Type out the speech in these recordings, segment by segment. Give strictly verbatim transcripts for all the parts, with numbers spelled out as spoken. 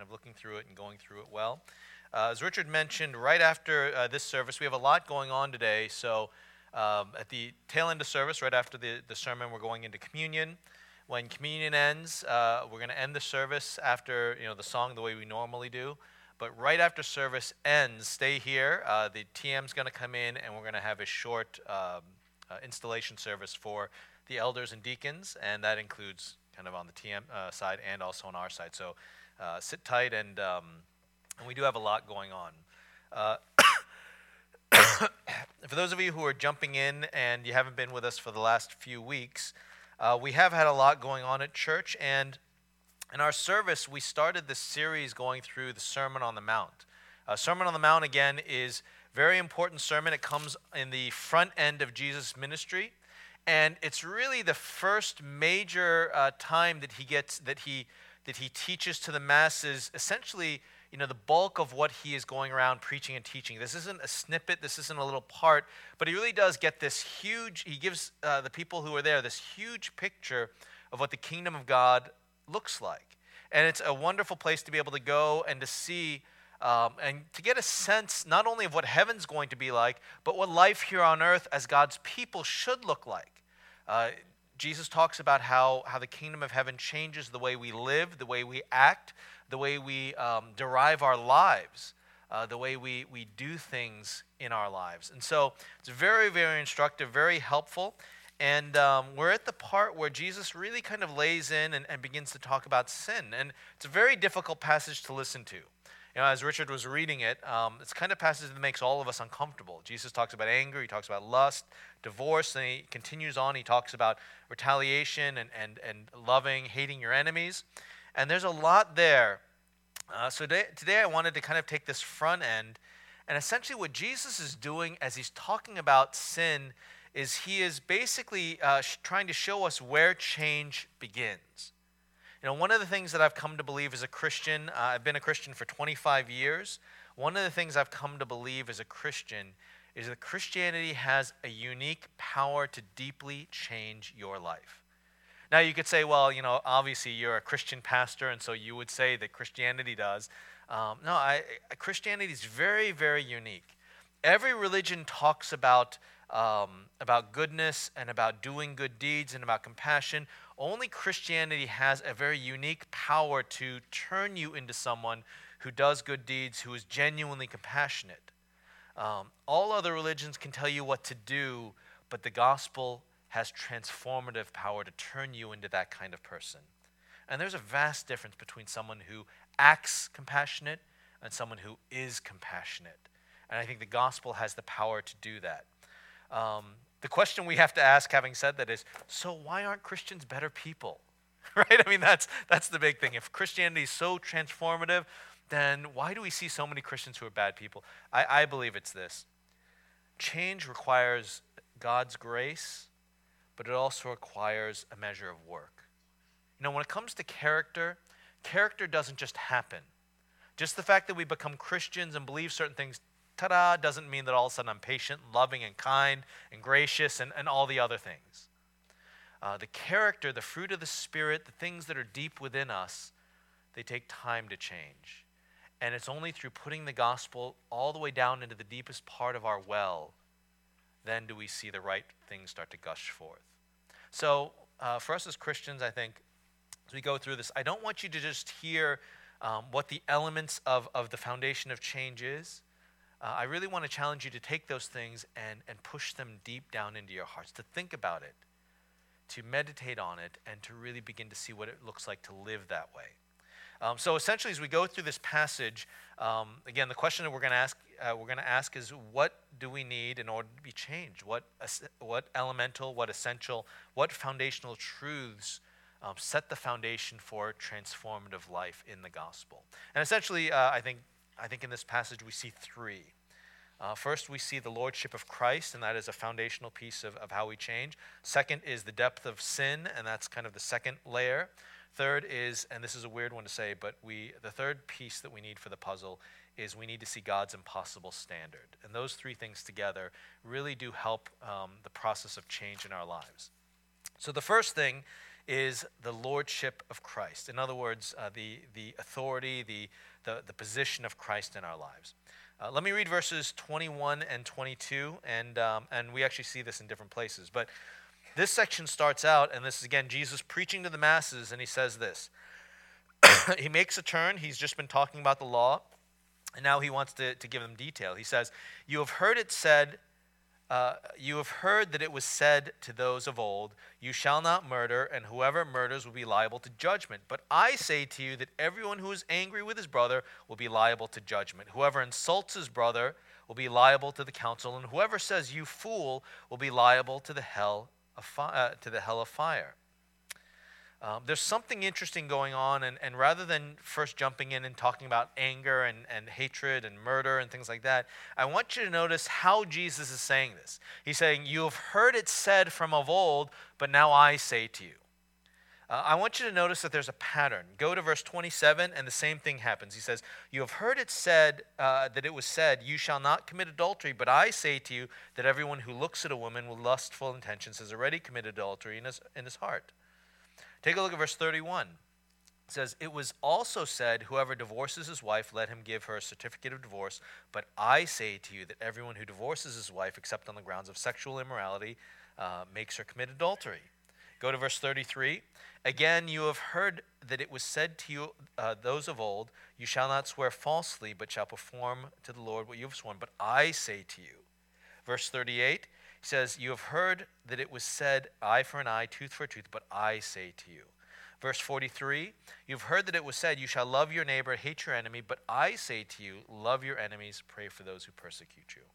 of looking through it and going through it well. Uh, as Richard mentioned, right after uh, this service, we have a lot going on today. So um, at the tail end of service, right after the, the sermon, we're going into communion. When communion ends, uh, we're going to end the service after you know the song the way we normally do. But right after service ends, stay here. Uh, the T M's going to come in, and we're going to have a short um, uh, installation service for the elders and deacons, and that includes kind of on the T M uh, side and also on our side. So uh, sit tight, and um, and we do have a lot going on. Uh, for those of you who are jumping in and you haven't been with us for the last few weeks, uh, we have had a lot going on at church, and in our service, we started this series going through the Sermon on the Mount. Uh, Sermon on the Mount, again, is a very important sermon. It comes in the front end of Jesus' ministry, and it's really the first major uh, time that he gets that he that he teaches to the masses. Essentially, you know, the bulk of what he is going around preaching and teaching. This isn't a snippet. This isn't a little part, but he really does get this huge. He gives uh, the people who are there this huge picture of what the kingdom of God looks like. And it's a wonderful place to be able to go and to see um, and to get a sense not only of what heaven's going to be like, but what life here on earth as God's people should look like. Uh, Jesus talks about how, how the kingdom of heaven changes the way we live, the way we act, the way we um, derive our lives, uh, the way we, we do things in our lives. And so it's very, very instructive, very helpful. And um, we're at the part where Jesus really kind of lays in and, and begins to talk about sin. And it's a very difficult passage to listen to. You know, as Richard was reading it, um, it's kind of passage that makes all of us uncomfortable. Jesus talks about anger, he talks about lust, divorce, and he continues on. He talks about retaliation and, and, and loving, hating your enemies. And there's a lot there. Uh, so today, today I wanted to kind of take this front end. And essentially what Jesus is doing as he's talking about sin is he is basically uh, sh- trying to show us where change begins. You know, one of the things that I've come to believe as a Christian, uh, I've been a Christian for twenty-five years. One of the things I've come to believe as a Christian is that Christianity has a unique power to deeply change your life. Now you could say, well, you know, obviously you're a Christian pastor, and so you would say that Christianity does. Um, no, I, Christianity is very, very unique. Every religion talks about Um, about goodness and about doing good deeds and about compassion. Only Christianity has a very unique power to turn you into someone who does good deeds, who is genuinely compassionate. Um, all other religions can tell you what to do, but the gospel has transformative power to turn you into that kind of person. And there's a vast difference between someone who acts compassionate and someone who is compassionate. And I think the gospel has the power to do that. Um, the question we have to ask, having said that, is, so why aren't Christians better people? Right? I mean, that's that's the big thing. If Christianity is so transformative, then why do we see so many Christians who are bad people? I, I believe it's this. Change requires God's grace, but it also requires a measure of work. You know, when it comes to character, character doesn't just happen. Just the fact that we become Christians and believe certain things, ta-da, doesn't mean that all of a sudden I'm patient, loving, and kind, and gracious, and, and all the other things. Uh, the character, the fruit of the Spirit, the things that are deep within us, they take time to change. And it's only through putting the gospel all the way down into the deepest part of our well, then do we see the right things start to gush forth. So uh, for us as Christians, I think, as we go through this, I don't want you to just hear um, what the elements of, of the foundation of change is. Uh, I really want to challenge you to take those things and, and push them deep down into your hearts, to think about it, to meditate on it, and to really begin to see what it looks like to live that way. Um, so essentially, as we go through this passage, um, again, the question that we're going to ask, uh, we're going to ask is, what do we need in order to be changed? What what elemental, what essential, what foundational truths um, set the foundation for transformative life in the gospel? And essentially, uh, I think. I think in this passage we see three. Uh, first, we see the lordship of Christ, and that is a foundational piece of, of how we change. Second is the depth of sin, and that's kind of the second layer. Third is, and this is a weird one to say, but we the third piece that we need for the puzzle is we need to see God's impossible standard. And those three things together really do help um, the process of change in our lives. So the first thing is the lordship of Christ. In other words, uh, the, the authority, the, the, the position of Christ in our lives. Uh, let me read verses twenty-one and twenty-two, and, um, and we actually see this in different places. But this section starts out, and this is again Jesus preaching to the masses, and he says this. He makes a turn. He's just been talking about the law, and now he wants to, to give them detail. He says, you have heard it said, uh, you have heard that it was said to those of old, you shall not murder, and whoever murders will be liable to judgment. But I say to you that everyone who is angry with his brother will be liable to judgment. Whoever insults his brother will be liable to the council, and whoever says, you fool, will be liable to the hell of, fi- uh, to the hell of fire. Um, there's something interesting going on, and, and rather than first jumping in and talking about anger and, and hatred and murder and things like that, I want you to notice how Jesus is saying this. He's saying, you have heard it said from of old, but now I say to you. Uh, I want you to notice that there's a pattern. Go to verse twenty-seven, and the same thing happens. He says, you have heard it said, uh, that it was said, you shall not commit adultery, but I say to you that everyone who looks at a woman with lustful intentions has already committed adultery in his, in his heart. Take a look at verse thirty-one. It says, it was also said, whoever divorces his wife, let him give her a certificate of divorce. But I say to you that everyone who divorces his wife, except on the grounds of sexual immorality, uh, makes her commit adultery. Go to verse thirty-three. Again, you have heard that it was said to you, uh, those of old, you shall not swear falsely, but shall perform to the Lord what you have sworn. But I say to you. Verse thirty-eight. He says, you have heard that it was said, eye for an eye, tooth for a tooth, but I say to you. Verse forty-three, you've heard that it was said, you shall love your neighbor, hate your enemy, but I say to you, love your enemies, pray for those who persecute you.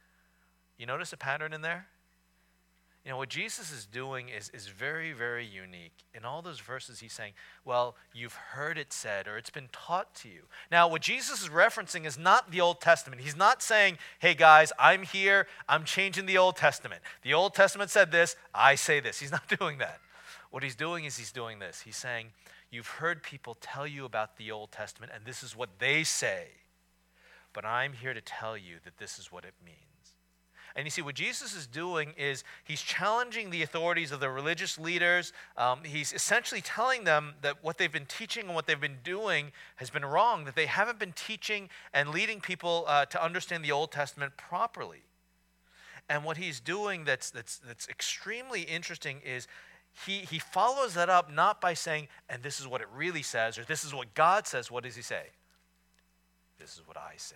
You notice a pattern in there? You know, what Jesus is doing is, is very, very unique. In all those verses, he's saying, well, you've heard it said, or it's been taught to you. Now, what Jesus is referencing is not the Old Testament. He's not saying, hey, guys, I'm here, I'm changing the Old Testament. The Old Testament said this, I say this. He's not doing that. What he's doing is he's doing this. He's saying, you've heard people tell you about the Old Testament, and this is what they say. But I'm here to tell you that this is what it means. And you see, what Jesus is doing is he's challenging the authorities of the religious leaders. Um, he's essentially telling them that what they've been teaching and what they've been doing has been wrong, that they haven't been teaching and leading people uh, to understand the Old Testament properly. And what he's doing that's, that's, that's extremely interesting is he, he follows that up not by saying, and this is what it really says, or this is what God says. What does he say? This is what I say.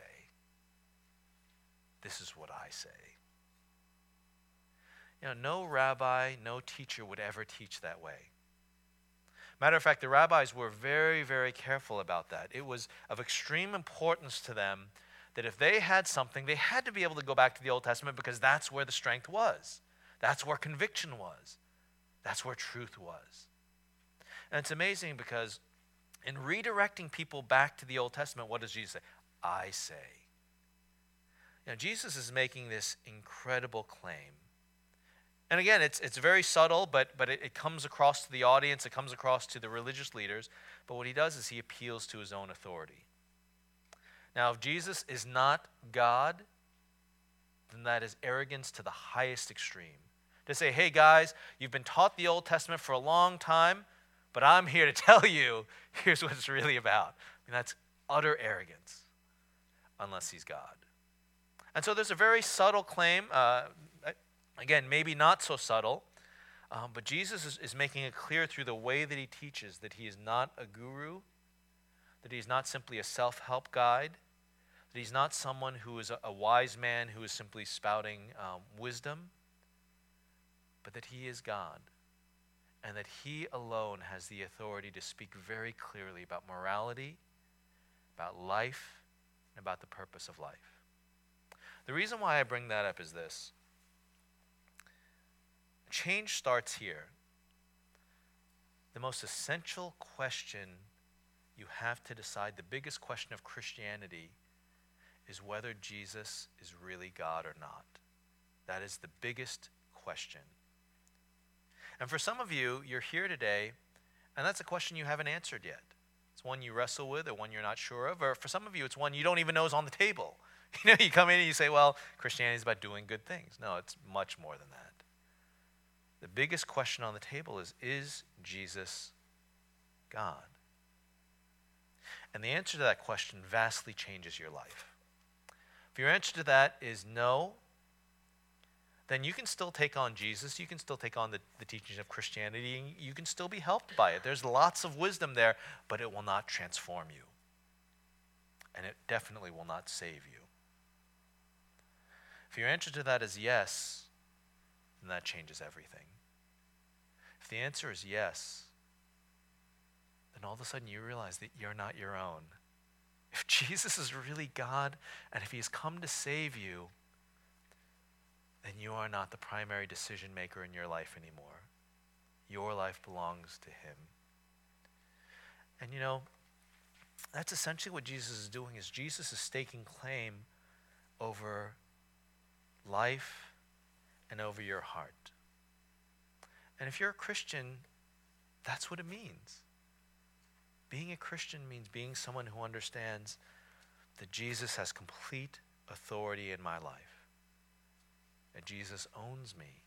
This is what I say. You know, no rabbi, no teacher would ever teach that way. Matter of fact, the rabbis were very, very careful about that. It was of extreme importance to them that if they had something, they had to be able to go back to the Old Testament because that's where the strength was. That's where conviction was. That's where truth was. And it's amazing because in redirecting people back to the Old Testament, what does Jesus say? I say. You know, Jesus is making this incredible claim. And again, it's it's very subtle, but but it, it comes across to the audience, it comes across to the religious leaders. But what he does is he appeals to his own authority. Now, if Jesus is not God, then that is arrogance to the highest extreme. To say, hey guys, you've been taught the Old Testament for a long time, but I'm here to tell you, here's what it's really about. I mean, that's utter arrogance, unless he's God. And so there's a very subtle claim, uh, again, maybe not so subtle, um, but Jesus is, is making it clear through the way that he teaches that he is not a guru, that he's not simply a self-help guide, that he's not someone who is a, a wise man who is simply spouting um, wisdom, but that he is God, and that he alone has the authority to speak very clearly about morality, about life, and about the purpose of life. The reason why I bring that up is this. Change starts here. The most essential question you have to decide, the biggest question of Christianity, is whether Jesus is really God or not. That is the biggest question. And for some of you, you're here today, and that's a question you haven't answered yet. It's one you wrestle with, or one you're not sure of, or for some of you, it's one you don't even know is on the table. You know, you come in and you say, well, Christianity is about doing good things. No, it's much more than that. The biggest question on the table is, is Jesus God? And the answer to that question vastly changes your life. If your answer to that is no, then you can still take on Jesus. You can still take on the, the teachings of Christianity. And you can still be helped by it. There's lots of wisdom there, but it will not transform you. And it definitely will not save you. If your answer to that is yes, then that changes everything. If the answer is yes, then all of a sudden you realize that you're not your own. If Jesus is really God, and if he's come to save you, then you are not the primary decision maker in your life anymore. Your life belongs to him. And you know, that's essentially what Jesus is doing, is Jesus is staking claim over life and over your heart. And if you're a Christian, that's what it means. Being a Christian means being someone who understands that Jesus has complete authority in my life. That Jesus owns me.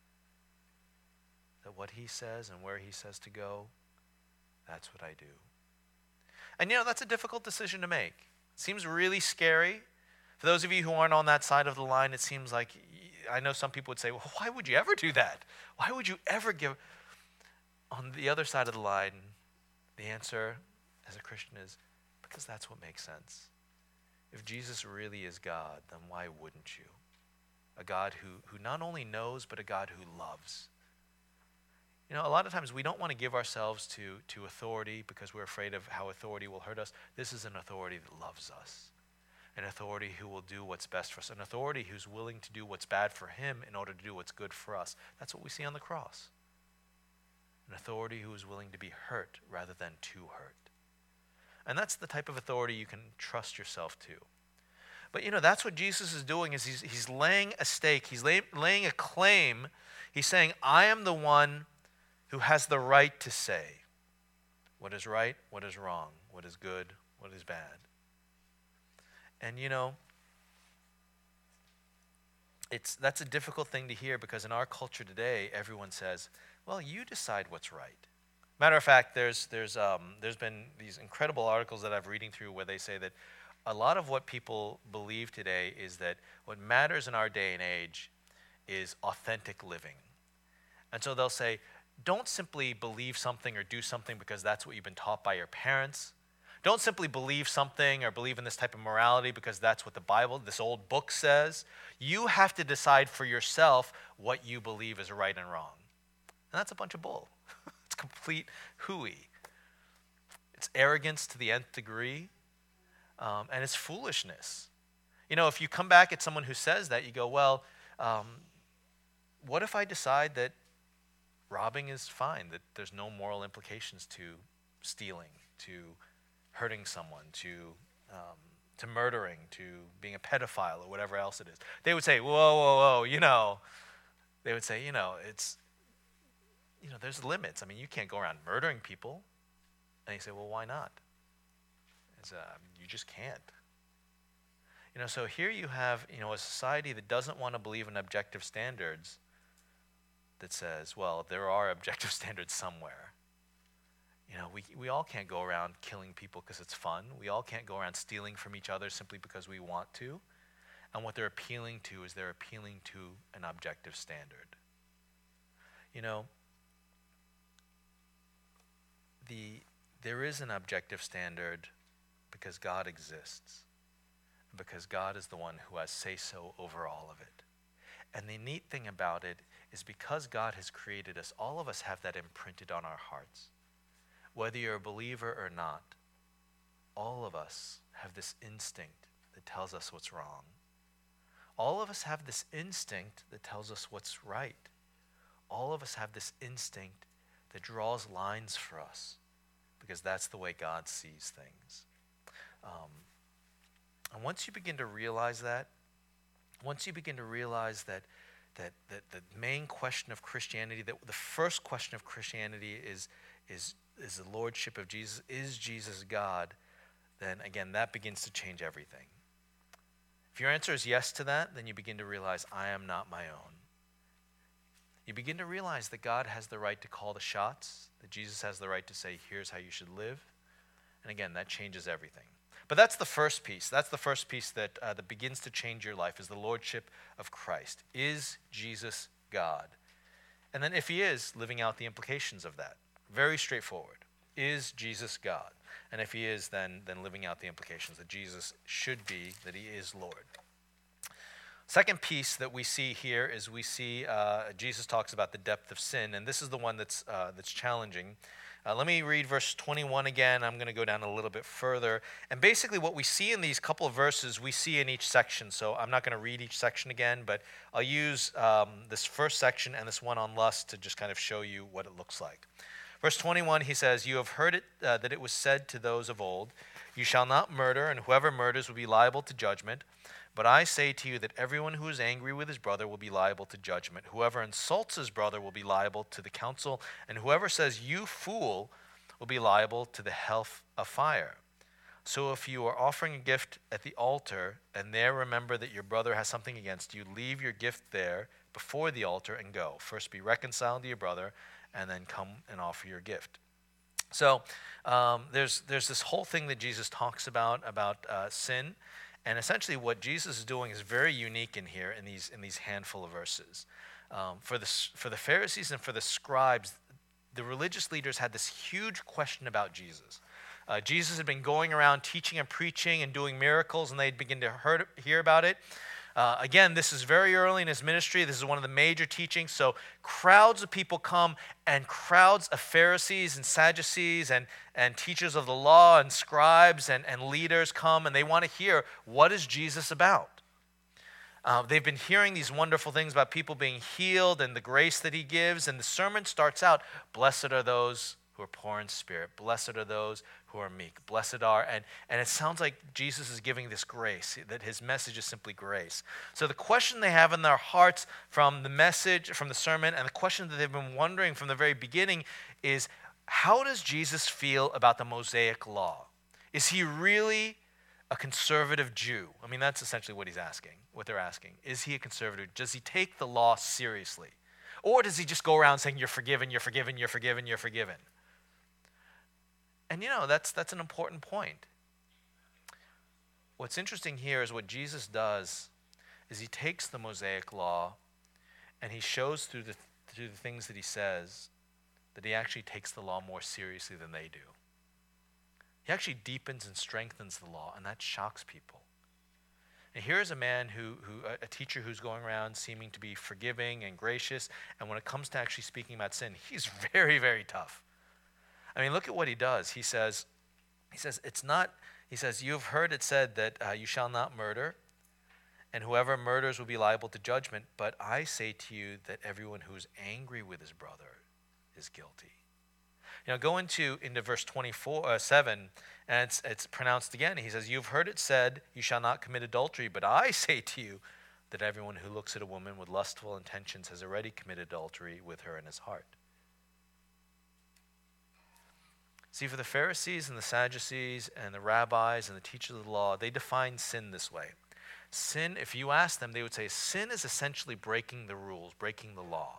That what he says and where he says to go, that's what I do. And you know, that's a difficult decision to make. It seems really scary. For those of you who aren't on that side of the line, it seems like, I know some people would say, well, why would you ever do that? Why would you ever give? On the other side of the line, the answer as a Christian is, because that's what makes sense. If Jesus really is God, then why wouldn't you? A God who, who not only knows, but a God who loves. You know, a lot of times we don't want to give ourselves to, to authority because we're afraid of how authority will hurt us. This is an authority that loves us. An authority who will do what's best for us. An authority who's willing to do what's bad for him in order to do what's good for us. That's what we see on the cross. An authority who is willing to be hurt rather than to hurt. And that's the type of authority you can trust yourself to. But you know, that's what Jesus is doing, is he's, he's laying a stake. He's lay, laying a claim. He's saying, I am the one who has the right to say what is right, what is wrong, what is good, what is bad. And you know, it's that's a difficult thing to hear, because in our culture today, everyone says, well, you decide what's right. Matter of fact, there's there's um, there's been these incredible articles that I've reading through where they say that a lot of what people believe today is that what matters in our day and age is authentic living. And so they'll say, don't simply believe something or do something because that's what you've been taught by your parents. Don't simply believe something or believe in this type of morality because that's what the Bible, this old book says. You have to decide for yourself what you believe is right and wrong. And that's a bunch of bull. It's complete hooey. It's arrogance to the nth degree, um, and it's foolishness. You know, if you come back at someone who says that, you go, well, um, what if I decide that robbing is fine, that there's no moral implications to stealing, to hurting someone, to um, to murdering, to being a pedophile or whatever else it is? They would say, whoa, whoa, whoa, you know, they would say, you know, it's, you know, there's limits. I mean, you can't go around murdering people. And you say, well, why not? It's, uh, you just can't. You know, so here you have, you know, a society that doesn't want to believe in objective standards, that says, well, there are objective standards somewhere. You know, we we all can't go around killing people because it's fun. We all can't go around stealing from each other simply because we want to. And what they're appealing to is they're appealing to an objective standard. You know, the there is an objective standard because God exists. Because God is the one who has say-so over all of it. And the neat thing about it is because God has created us, all of us have that imprinted on our hearts. Whether you're a believer or not, all of us have this instinct that tells us what's wrong. All of us have this instinct that tells us what's right. All of us have this instinct that draws lines for us, because that's the way God sees things. Um, and once you begin to realize that, once you begin to realize that that, that the main question of Christianity, that the first question of Christianity is, is, is the lordship of Jesus, is Jesus God, then again, that begins to change everything. If your answer is yes to that, then you begin to realize, I am not my own. you begin to realize that God has the right to call the shots, that Jesus has the right to say, here's how you should live. And again, that changes everything. But that's the first piece. That's the first piece that, uh, that begins to change your life, is the lordship of Christ. Is Jesus God? And then if he is, living out the implications of that. Very straightforward. Is Jesus God? And if he is, then, then living out the implications that Jesus should be, that he is Lord. Second piece that we see here is we see uh, Jesus talks about the depth of sin, and this is the one that's, uh, that's challenging. Uh, let me read verse twenty-one again. I'm going to go down a little bit further. And basically what we see in these couple of verses, we see in each section. So I'm not going to read each section again, but I'll use um, this first section and this one on lust to just kind of show you what it looks like. Verse twenty-one, he says, "You have heard it uh, that it was said to those of old, 'You shall not murder, and whoever murders will be liable to judgment.' But I say to you that everyone who is angry with his brother will be liable to judgment. Whoever insults his brother will be liable to the council, and whoever says, 'You fool,' will be liable to the hell of fire. So if you are offering a gift at the altar, and there remember that your brother has something against you, leave your gift there before the altar and go. First be reconciled to your brother, and then come and offer your gift." So um, there's there's this whole thing that Jesus talks about, about uh, sin. And essentially what Jesus is doing is very unique in here in these in these handful of verses. Um, for, the, for the Pharisees and for the scribes, the religious leaders had this huge question about Jesus. Uh, Jesus had been going around teaching and preaching and doing miracles, and they'd begin to heard, hear about it. Uh, again, this is very early in his ministry. This is one of the major teachings. So crowds of people come, and crowds of Pharisees and Sadducees and, and teachers of the law and scribes and, and leaders come, and they want to hear, what is Jesus about? Uh, they've been hearing these wonderful things about people being healed and the grace that he gives, and the sermon starts out, "Blessed are those who are poor in spirit. Blessed are those who are meek. Blessed are," and, and it sounds like Jesus is giving this grace, that his message is simply grace. So the question they have in their hearts from the message, from the sermon, and the question that they've been wondering from the very beginning is, how does Jesus feel about the Mosaic law? Is he really a conservative Jew? I mean, that's essentially what he's asking, what they're asking. Is he a conservative? Does he take the law seriously? Or does he just go around saying, you're forgiven, you're forgiven, you're forgiven, you're forgiven? And you know, that's that's an important point. What's interesting here is what Jesus does is he takes the Mosaic law and he shows through the through the things that he says that he actually takes the law more seriously than they do. He actually deepens and strengthens the law, and that shocks people. And here's a man who, who a teacher who's going around seeming to be forgiving and gracious, and when it comes to actually speaking about sin, he's very, very tough. I mean, look at what he does. He says, he says, it's not, he says, "You have heard it said that uh, you shall not murder, and whoever murders will be liable to judgment. But I say to you that everyone who is angry with his brother is guilty." You know, go into, into verse twenty-four, uh, seven, and it's, it's pronounced again. He says, "You've heard it said, you shall not commit adultery, but I say to you that everyone who looks at a woman with lustful intentions has already committed adultery with her in his heart." See, for the Pharisees and the Sadducees and the rabbis and the teachers of the law, they define sin this way. Sin, if you ask them, they would say, sin is essentially breaking the rules, breaking the law.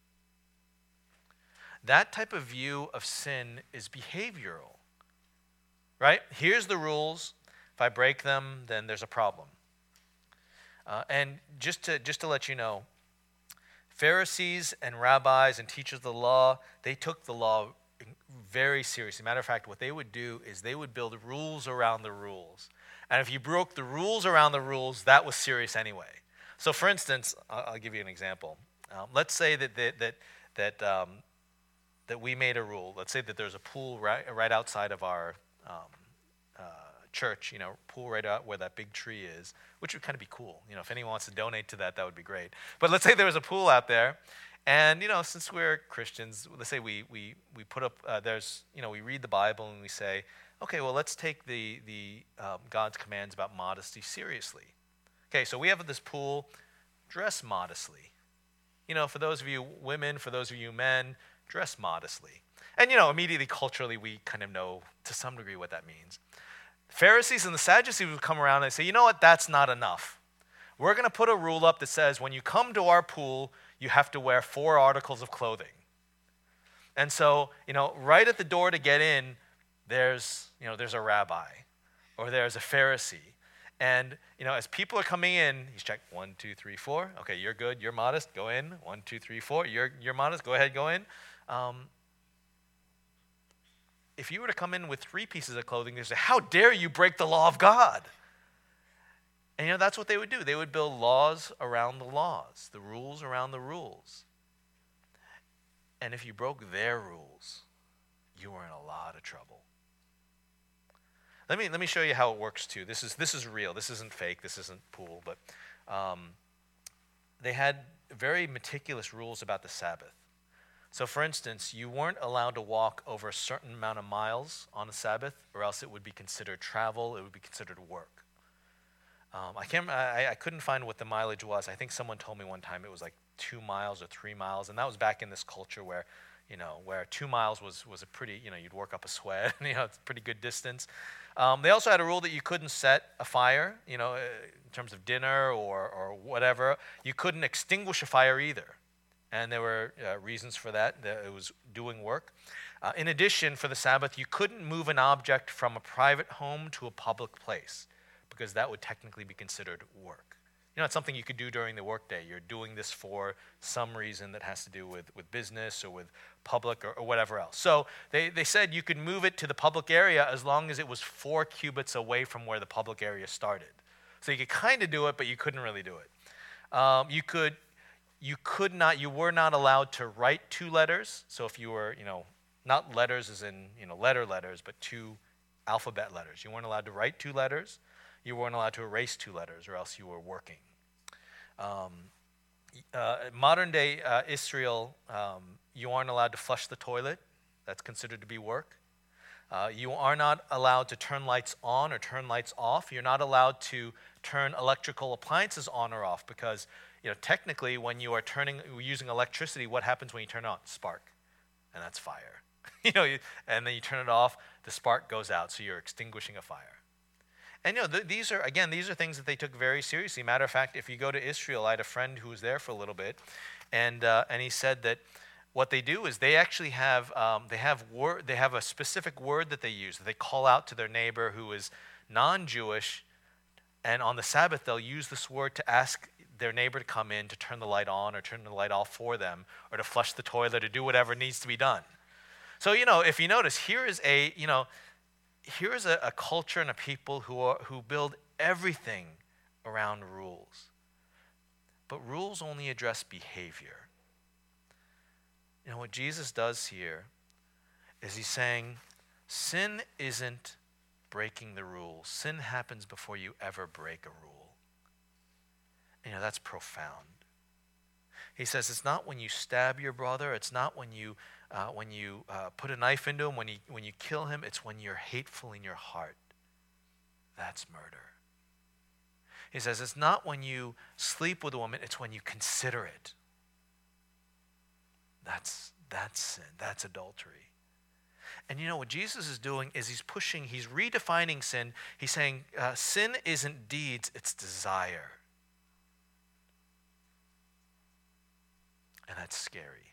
That type of view of sin is behavioral, right? Here's the rules. If I break them, then there's a problem. Uh, and just to just to let you know, Pharisees and rabbis and teachers of the law, they took the law very seriously. Matter of fact, what they would do is they would build rules around the rules. And if you broke the rules around the rules, that was serious anyway. So for instance, I'll, I'll give you an example. Um, let's say that that that that, um, that we made a rule. Let's say that there's a pool right, right outside of our um, uh, church, you know, pool right out where that big tree is, which would kind of be cool. You know, if anyone wants to donate to that, that would be great. But let's say there was a pool out there. And, you know, since we're Christians, let's say we we we put up, uh, there's, you know, we read the Bible and we say, okay, well, let's take the, the um, God's commands about modesty seriously. Okay, so we have this pool, dress modestly. You know, for those of you women, for those of you men, dress modestly. And, you know, immediately culturally, we kind of know to some degree what that means. The Pharisees and the Sadducees would come around and say, you know what, that's not enough. we're going to put a rule up that says when you come to our pool, you have to wear four articles of clothing. And so, you know, right at the door to get in, there's, you know, there's a rabbi or there's a Pharisee. And, you know, as people are coming in, he's checked one, two, three, four. Okay, you're good, you're modest, go in. One, two, three, four. You're, you're modest, go ahead, go in. Um, if you were to come in with three pieces of clothing, they'd say, how dare you break the law of God? And, you know, that's what they would do. They would build laws around the laws, the rules around the rules. And if you broke their rules, you were in a lot of trouble. Let me let me show you how it works too. This is this is real. This isn't fake. This isn't pool. But um, they had very meticulous rules about the Sabbath. So, for instance, you weren't allowed to walk over a certain amount of miles on the Sabbath, or else it would be considered travel. It would be considered work. Um, I can't. I, I couldn't find what the mileage was. I think someone told me one time it was like two miles or three miles, and that was back in this culture where, you know, where two miles was was a pretty, you know, you'd work up a sweat. You know, it's a pretty good distance. Um, they also had a rule that you couldn't set a fire. You know, in terms of dinner or or whatever, you couldn't extinguish a fire either, and there were uh, reasons for that. That it was doing work. Uh, in addition, for the Sabbath, you couldn't move an object from a private home to a public place, because that would technically be considered work. You know, it's something you could do during the workday. You're doing this for some reason that has to do with, with business or with public or, or whatever else. So they, they said you could move it to the public area as long as it was four cubits away from where the public area started. So you could kind of do it, but you couldn't really do it. Um, you could, you could not, you were not allowed to write two letters. So if you were, you know, not letters as in, you know, letter letters, but two alphabet letters. You weren't allowed to write two letters. You weren't allowed to erase two letters, or else you were working. Um, uh, modern day uh, Israel, um, you aren't allowed to flush the toilet. That's considered to be work. Uh, you are not allowed to turn lights on or turn lights off. You're not allowed to turn electrical appliances on or off, because, you know, technically when you are turning, using electricity, what happens when you turn it on? Spark, and that's fire. you know, you, and then you turn it off, the spark goes out, so you're extinguishing a fire. And, you know, th- these are, again, these are things that they took very seriously. Matter of fact, if you go to Israel, I had a friend who was there for a little bit, and uh, and he said that what they do is they actually have, um, they have word, they have a specific word that they use, that they call out to their neighbor who is non-Jewish, and on the Sabbath, they'll use this word to ask their neighbor to come in to turn the light on or turn the light off for them, or to flush the toilet or do whatever needs to be done. So, you know, if you notice, here is a, you know, here is a, a culture and a people who are, who build everything around rules. But rules only address behavior. You know, what Jesus does here is he's saying, sin isn't breaking the rules. Sin happens before you ever break a rule. You know, that's profound. He says it's not when you stab your brother, it's not when you uh, when you uh, put a knife into him, when you when you kill him, it's when you're hateful in your heart. That's murder. He says it's not when you sleep with a woman, it's when you consider it. That's that's sin, that's adultery. And you know what Jesus is doing is he's pushing, he's redefining sin. He's saying uh, sin isn't deeds, it's desire. And that's scary.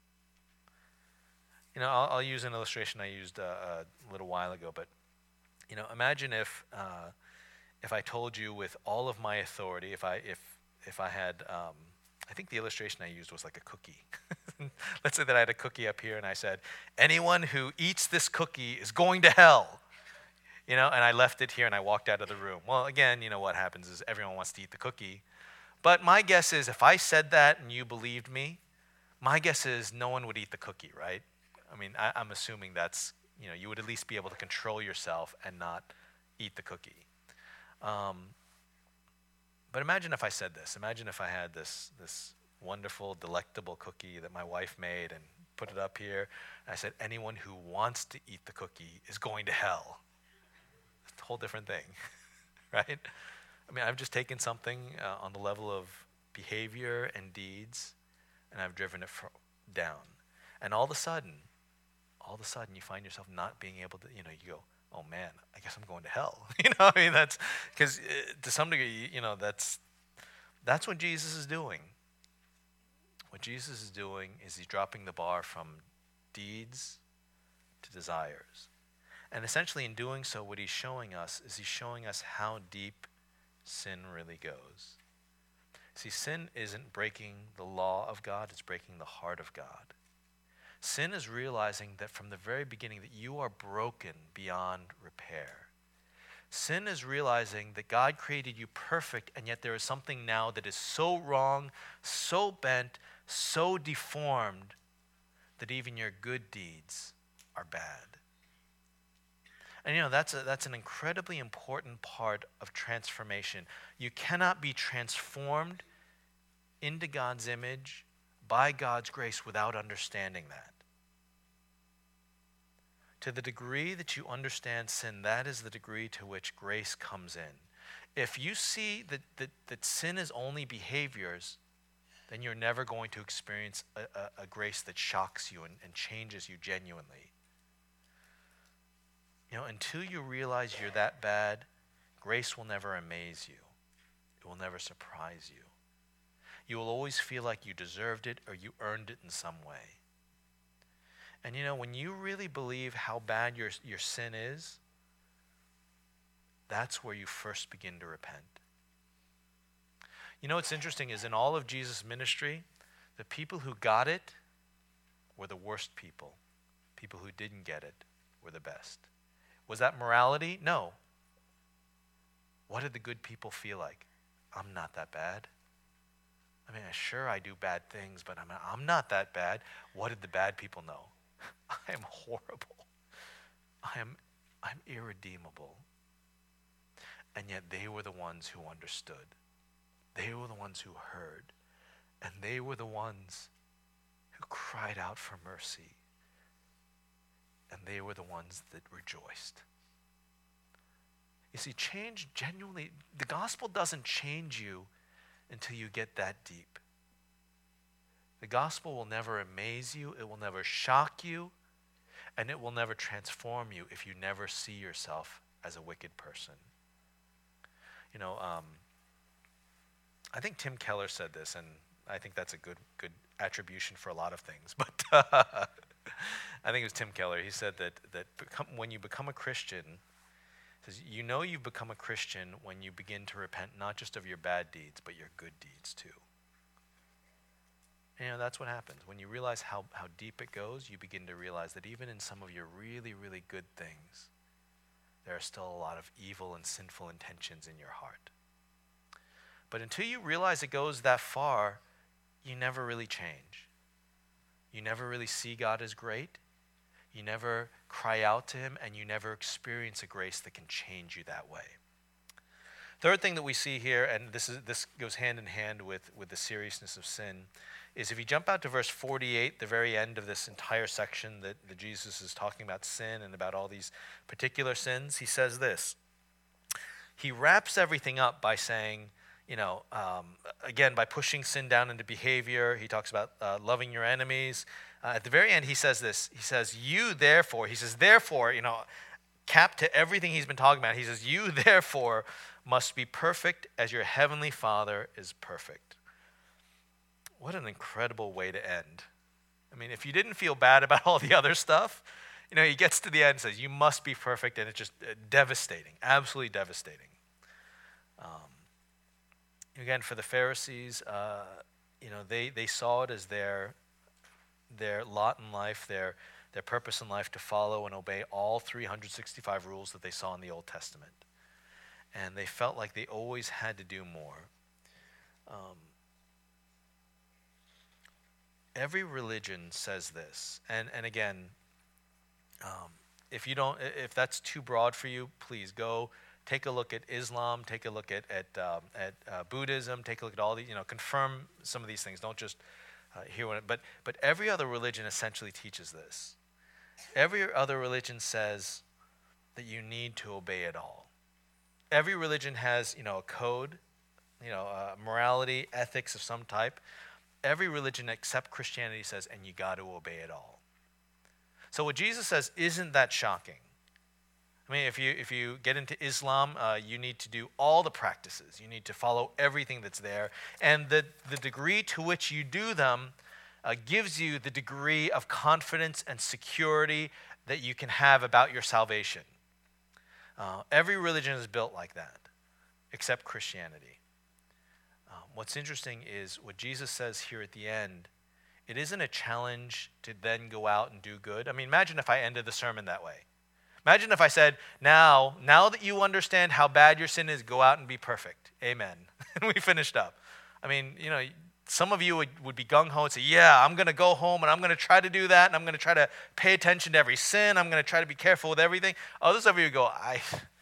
You know, I'll, I'll use an illustration I used uh, a little while ago, but, you know, imagine if uh, if I told you with all of my authority, if I if if I had, um, I think the illustration I used was like a cookie. Let's say that I had a cookie up here and I said, anyone who eats this cookie is going to hell. You know, and I left it here and I walked out of the room. Well, again, you know, what happens is everyone wants to eat the cookie. But my guess is if I said that and you believed me, my guess is no one would eat the cookie, right? I mean, I, I'm assuming that's, you know, you would at least be able to control yourself and not eat the cookie. Um, but imagine if I said this. Imagine if I had this this wonderful, delectable cookie that my wife made and put it up here. And I said, anyone who wants to eat the cookie is going to hell. It's a whole different thing, right? I mean, I've just taken something uh, on the level of behavior and deeds, and I've driven it fr- down. And all of a sudden, all of a sudden, you find yourself not being able to, you know, you go, oh man, I guess I'm going to hell. you know, I mean, that's, because uh, to some degree, you know, that's, That's what Jesus is doing. What Jesus is doing is he's dropping the bar from deeds to desires. And essentially in doing so, what he's showing us is he's showing us how deep sin really goes. See, sin isn't breaking the law of God, it's breaking the heart of God. Sin is realizing that from the very beginning that you are broken beyond repair. Sin is realizing that God created you perfect, and yet there is something now that is so wrong, so bent, so deformed, that even your good deeds are bad. And you know, that's a, that's an incredibly important part of transformation. You cannot be transformed into God's image by God's grace without understanding that. To the degree that you understand sin, that is the degree to which grace comes in. If you see that, that, that sin is only behaviors, then you're never going to experience a, a, a grace that shocks you and, and changes you genuinely. You know, until you realize you're that bad, grace will never amaze you. It will never surprise you. You will always feel like you deserved it or you earned it in some way. And you know, when you really believe how bad your, your sin is, that's where you first begin to repent. You know what's interesting is in all of Jesus' ministry, the people who got it were the worst people. People who didn't get it were the best. Was that morality? No. What did the good people feel like? I'm not that bad. I mean, sure, I do bad things, but I'm, I'm not that bad. What did the bad people know? I am horrible. I am I'm irredeemable. And yet they were the ones who understood. They were the ones who heard. And they were the ones who cried out for mercy. And they were the ones that rejoiced. You see, change genuinely, the gospel doesn't change you until you get that deep. The gospel will never amaze you, it will never shock you, and it will never transform you if you never see yourself as a wicked person. You know, um, I think Tim Keller said this, and I think that's a good good attribution for a lot of things, but uh, I think it was Tim Keller. He said that that become, when you become a Christian, says you know you've become a Christian when you begin to repent not just of your bad deeds, but your good deeds too. And, you know, that's what happens. When you realize how, how deep it goes, you begin to realize that even in some of your really, really good things, there are still a lot of evil and sinful intentions in your heart. But until you realize it goes that far, you never really change. You never really see God as great. You never cry out to him, and you never experience a grace that can change you that way. Third thing that we see here, and this is this goes hand in hand with, with the seriousness of sin, is if you jump out to verse forty-eight, the very end of this entire section that, that Jesus is talking about sin and about all these particular sins, he says this. He wraps everything up by saying, you know, um, again, by pushing sin down into behavior. He talks about uh, loving your enemies. Uh, at the very end, he says this. He says, you therefore, he says, therefore, you know, cap to everything he's been talking about. He says, you therefore must be perfect as your heavenly Father is perfect. What an incredible way to end. I mean, if you didn't feel bad about all the other stuff, you know, he gets to the end and says, you must be perfect, and it's just uh, devastating, absolutely devastating. Um, again, for the Pharisees, uh, you know, they, they saw it as their their lot in life, their their purpose in life to follow and obey all three hundred sixty-five rules that they saw in the Old Testament. And they felt like they always had to do more. Um, every religion says this. And, and again, um, if you don't, if that's too broad for you, please go take a look at Islam, take a look at, at, um, at uh, Buddhism, take a look at all these, you know, confirm some of these things. Don't just uh, hear what, but, but every other religion essentially teaches this. Every other religion says that you need to obey it all. Every religion has, you know, a code, you know, uh, morality, ethics of some type. Every religion except Christianity says, and you got to obey it all. So what Jesus says isn't that shocking. I mean, if you if you get into Islam, uh, you need to do all the practices. You need to follow everything that's there. And the, the degree to which you do them uh, gives you the degree of confidence and security that you can have about your salvation. Uh, every religion is built like that, except Christianity. Um, what's interesting is what Jesus says here at the end. It isn't a challenge to then go out and do good. I mean, imagine if I ended the sermon that way. Imagine if I said, now, now that you understand how bad your sin is, go out and be perfect. Amen. And we finished up. I mean, you know, some of you would, would be gung-ho and say, yeah, I'm going to go home and I'm going to try to do that and I'm going to try to pay attention to every sin. I'm going to try to be careful with everything. Others of you go, I,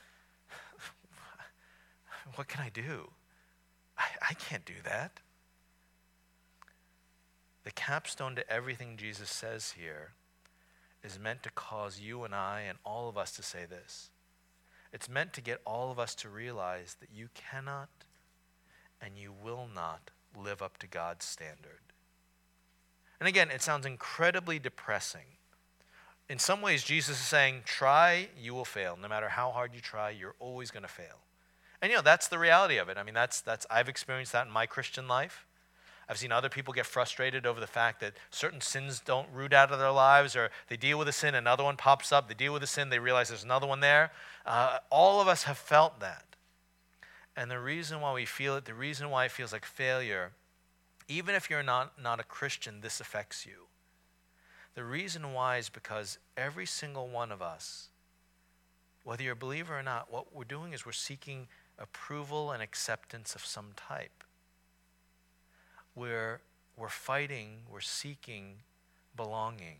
what can I do? I, I can't do that. The capstone to everything Jesus says here is meant to cause you and I and all of us to say this. It's meant to get all of us to realize that you cannot and you will not live up to God's standard. And again, it sounds incredibly depressing. In some ways, Jesus is saying, try, you will fail. No matter how hard you try, you're always going to fail. And you know, that's the reality of it. I mean, that's that's I've experienced that in my Christian life. I've seen other people get frustrated over the fact that certain sins don't root out of their lives, or they deal with a sin, another one pops up, they deal with a sin, they realize there's another one there. Uh, all of us have felt that. And the reason why we feel it, the reason why it feels like failure, even if you're not, not a Christian, this affects you. The reason why is because every single one of us, whether you're a believer or not, what we're doing is we're seeking approval and acceptance of some type. We're, we're fighting, we're seeking belonging.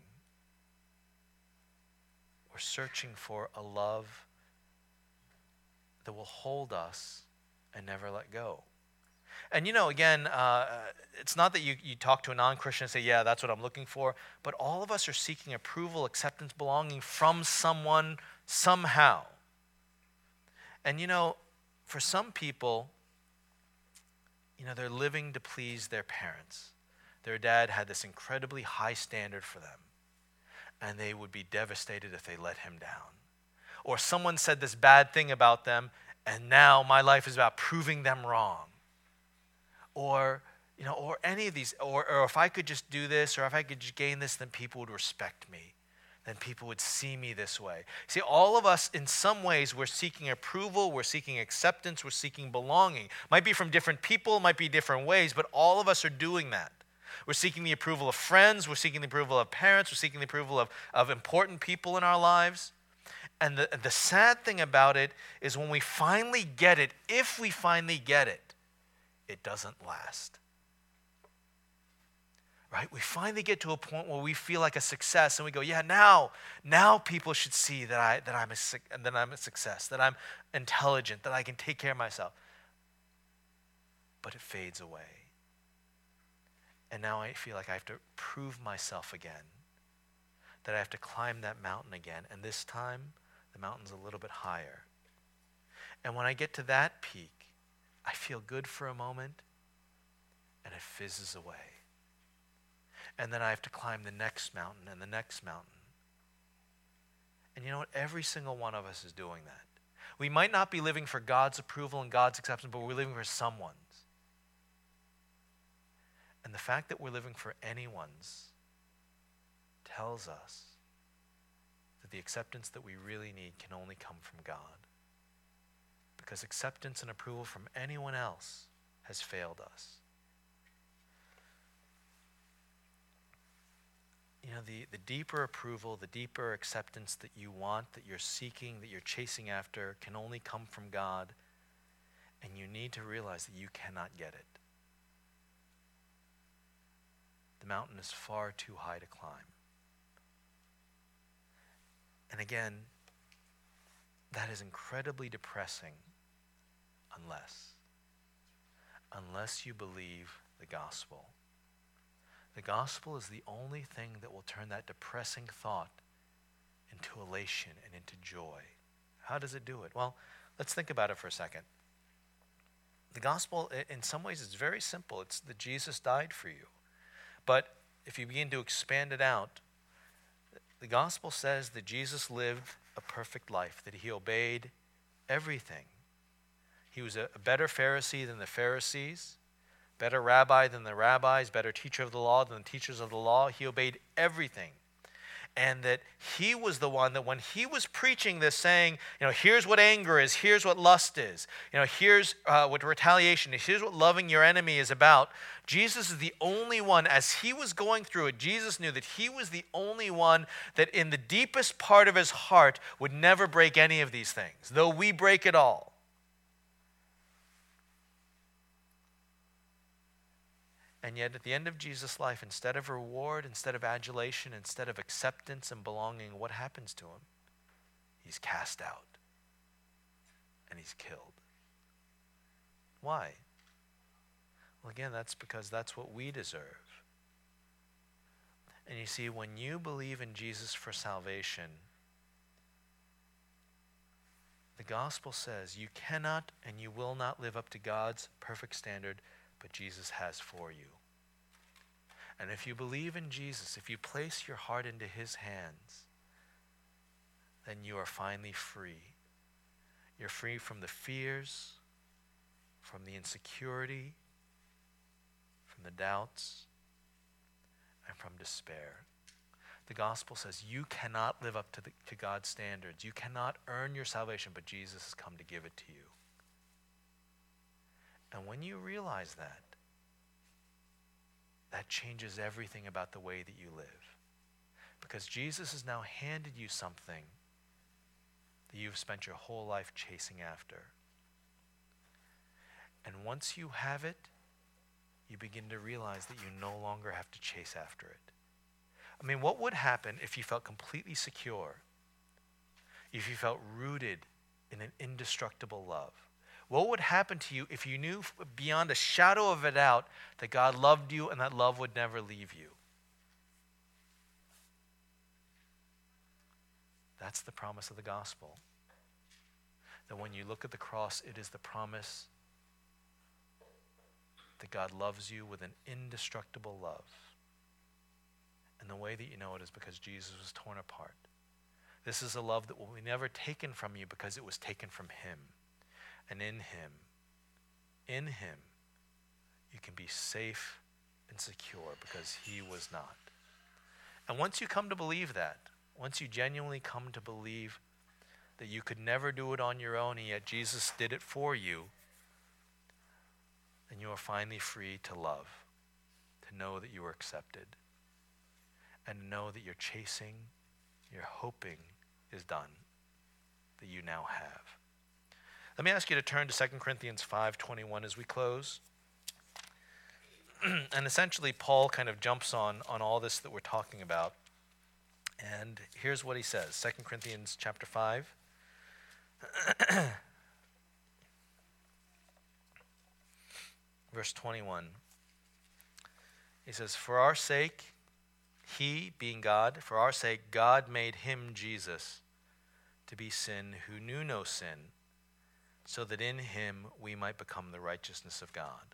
We're searching for a love that will hold us and never let go. And you know, again, uh, it's not that you, you talk to a non-Christian and say, yeah, that's what I'm looking for, but all of us are seeking approval, acceptance, belonging from someone somehow. And you know, for some people, you know, they're living to please their parents. Their dad had this incredibly high standard for them, and they would be devastated if they let him down. Or someone said this bad thing about them, and now my life is about proving them wrong. Or, you know, or any of these, or, or if I could just do this, or if I could just gain this, then people would respect me. Then people would see me this way. See, all of us, in some ways, we're seeking approval, we're seeking acceptance, we're seeking belonging. Might be from different people, might be different ways, but all of us are doing that. We're seeking the approval of friends, we're seeking the approval of parents, we're seeking the approval of, of important people in our lives. And the, the sad thing about it is when we finally get it, if we finally get it, it doesn't last. Right? We finally get to a point where we feel like a success and we go, yeah, now, now people should see that, I, that, I'm a, that I'm a success, that I'm intelligent, that I can take care of myself. But it fades away. And now I feel like I have to prove myself again, that I have to climb that mountain again. And this time, the mountain's a little bit higher. And when I get to that peak, I feel good for a moment, and it fizzes away. And then I have to climb the next mountain and the next mountain. And you know what? Every single one of us is doing that. We might not be living for God's approval and God's acceptance, but we're living for someone's. And the fact that we're living for anyone's tells us that the acceptance that we really need can only come from God. Because acceptance and approval from anyone else has failed us. You know, the, the deeper approval, the deeper acceptance that you want, that you're seeking, that you're chasing after, can only come from God. And you need to realize that you cannot get it. The mountain is far too high to climb. And again, that is incredibly depressing unless, unless you believe the gospel. The gospel is the only thing that will turn that depressing thought into elation and into joy. How does it do it? Well, let's think about it for a second. The gospel, in some ways, is very simple. It's that Jesus died for you. But if you begin to expand it out, the gospel says that Jesus lived a perfect life, that he obeyed everything. He was a better Pharisee than the Pharisees, better rabbi than the rabbis, better teacher of the law than the teachers of the law. He obeyed everything. And that he was the one that when he was preaching this, saying, you know, here's what anger is, here's what lust is, you know, here's uh, what retaliation is, here's what loving your enemy is about. Jesus is the only one, as he was going through it, Jesus knew that he was the only one that in the deepest part of his heart would never break any of these things, though we break it all. And yet at the end of Jesus' life, instead of reward, instead of adulation, instead of acceptance and belonging, what happens to him? He's cast out and he's killed. Why? Well, again, that's because that's what we deserve. And you see, when you believe in Jesus for salvation, the gospel says you cannot and you will not live up to God's perfect standard, but Jesus has for you. And if you believe in Jesus, if you place your heart into his hands, then you are finally free. You're free from the fears, from the insecurity, from the doubts, and from despair. The gospel says you cannot live up to, the, to God's standards. You cannot earn your salvation, but Jesus has come to give it to you. And when you realize that, that changes everything about the way that you live. Because Jesus has now handed you something that you've spent your whole life chasing after. And once you have it, you begin to realize that you no longer have to chase after it. I mean, what would happen if you felt completely secure, if you felt rooted in an indestructible love? What would happen to you if you knew beyond a shadow of a doubt that God loved you and that love would never leave you? That's the promise of the gospel. That when you look at the cross, it is the promise that God loves you with an indestructible love. And the way that you know it is because Jesus was torn apart. This is a love that will be never taken from you because it was taken from him. And in him, in him, you can be safe and secure because he was not. And once you come to believe that, once you genuinely come to believe that you could never do it on your own and yet Jesus did it for you, then you are finally free to love, to know that you are accepted, and to know that your chasing, your hoping is done, that you now have. Let me ask you to turn to Second Corinthians five twenty-one as we close. And essentially, Paul kind of jumps on, on all this that we're talking about. And here's what he says, Second Corinthians chapter five. Verse twenty-one. He says, for our sake, he, being God, for our sake, God made him, Jesus, to be sin who knew no sin, so that in him we might become the righteousness of God.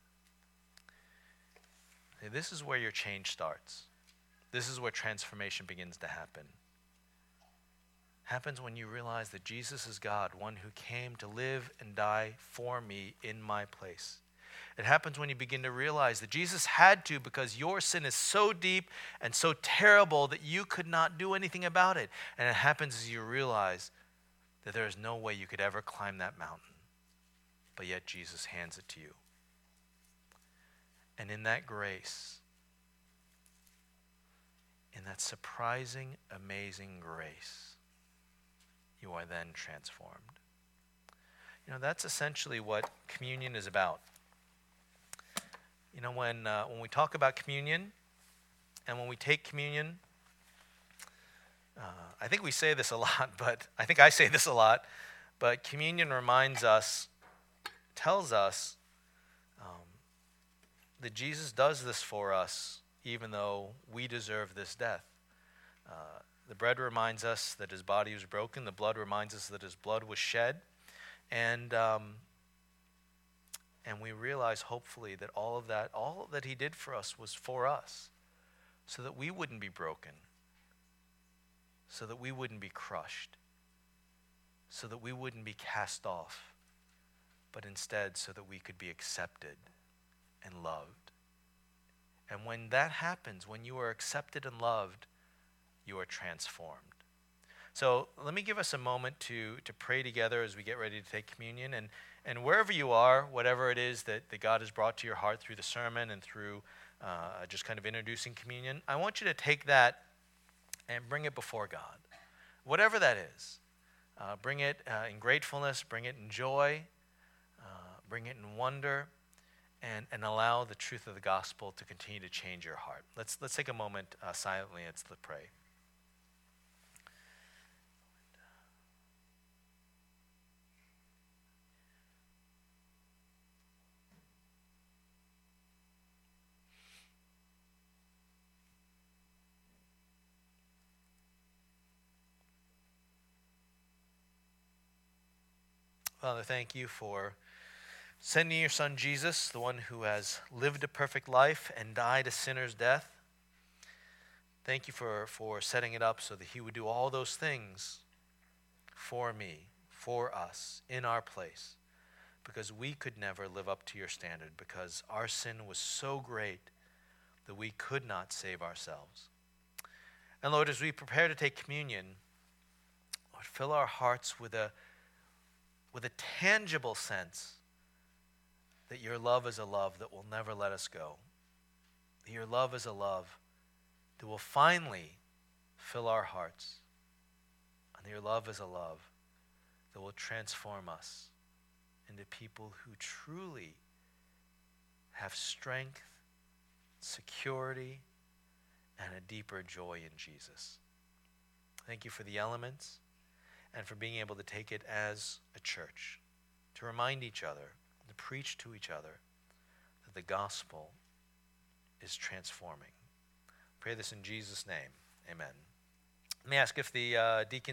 See, this is where your change starts. This is where transformation begins to happen. Happens when you realize that Jesus is God, one who came to live and die for me in my place. It happens when you begin to realize that Jesus had to because your sin is so deep and so terrible that you could not do anything about it. And it happens as you realize that there is no way you could ever climb that mountain. But yet Jesus hands it to you. And in that grace, in that surprising, amazing grace, you are then transformed. You know, that's essentially what communion is about. You know, when uh, when we talk about communion and when we take communion, uh, I think we say this a lot, but I think I say this a lot, but communion reminds us, tells us um, that Jesus does this for us even though we deserve this death. Uh, the bread reminds us that his body was broken. The blood reminds us that his blood was shed. And um, and we realize, hopefully, that all of that, all that he did for us was for us, so that we wouldn't be broken, so that we wouldn't be crushed, so that we wouldn't be cast off, but instead so that we could be accepted and loved. And when that happens, when you are accepted and loved, you are transformed. So let me give us a moment to, to pray together as we get ready to take communion. And, and wherever you are, whatever it is that, that God has brought to your heart through the sermon and through uh, just kind of introducing communion, I want you to take that and bring it before God. Whatever that is, uh, bring it uh, in gratefulness, bring it in joy, uh, bring it in wonder, and, and allow the truth of the gospel to continue to change your heart. Let's, let's take a moment uh, silently and let's pray. Father, thank you for sending your son Jesus, the one who has lived a perfect life and died a sinner's death. Thank you for, for setting it up so that he would do all those things for me, for us, in our place, because we could never live up to your standard, because our sin was so great that we could not save ourselves. And Lord, as we prepare to take communion, Lord, fill our hearts with a with a tangible sense that your love is a love that will never let us go. That your love is a love that will finally fill our hearts. And your love is a love that will transform us into people who truly have strength, security, and a deeper joy in Jesus. Thank you for the elements and for being able to take it as a church, to remind each other, to preach to each other that the gospel is transforming. Pray this in Jesus' name. Amen. Let me ask if the uh, deacon